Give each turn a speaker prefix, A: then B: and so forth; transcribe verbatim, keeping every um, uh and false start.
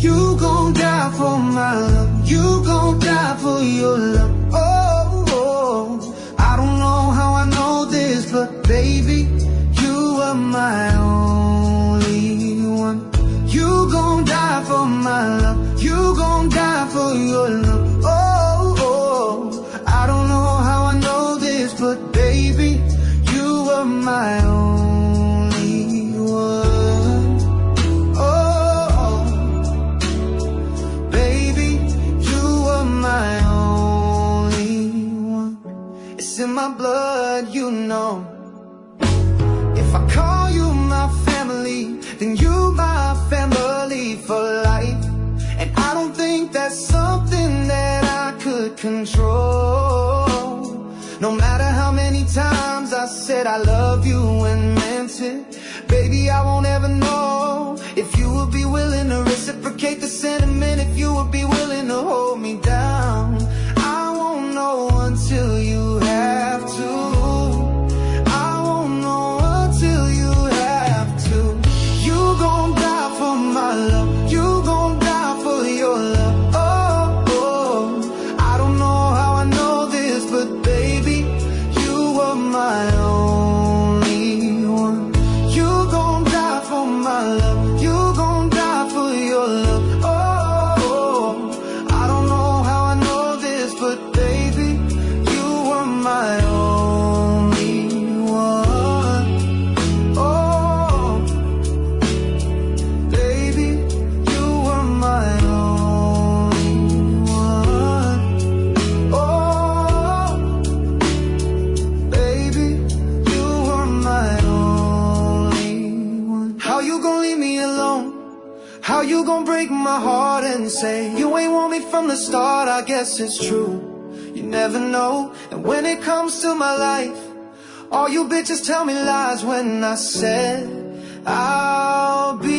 A: You gon' die for my love. You gon' die for your love. Oh, oh, I don't know how I know this, but baby, you are my only one. You gon' die for my love. You gon' die for your love. Oh, oh, I don't know how I know this, but baby, you are my only one. Oh, baby, you are my only one. It's in my blood, you know. If I call you my family, then you my family for life. And I don't think that's something that I could control. No matter how many times I said I love you and meant it, baby, I won't ever know if you would be willing to reciprocate the sentiment, if you would be willing to hold me down. I won't know until you have to. I won't know until you have to. You gon' die for my love. You gon' die for your love. Oh, oh, I don't know how I know this, but baby, you are my only one. You gon' die for my love. You gon' die for your love. Oh, oh, I don't know how I know this, but baby, you are my only one. Oh, baby, you are my only one. Oh, baby, you are my only one. How you gon' leave me alone? How you gon' break my heart and say you ain't want me from the start? I guess it's true, you never know. And when it comes to my life, all you bitches tell me lies when I said I'll be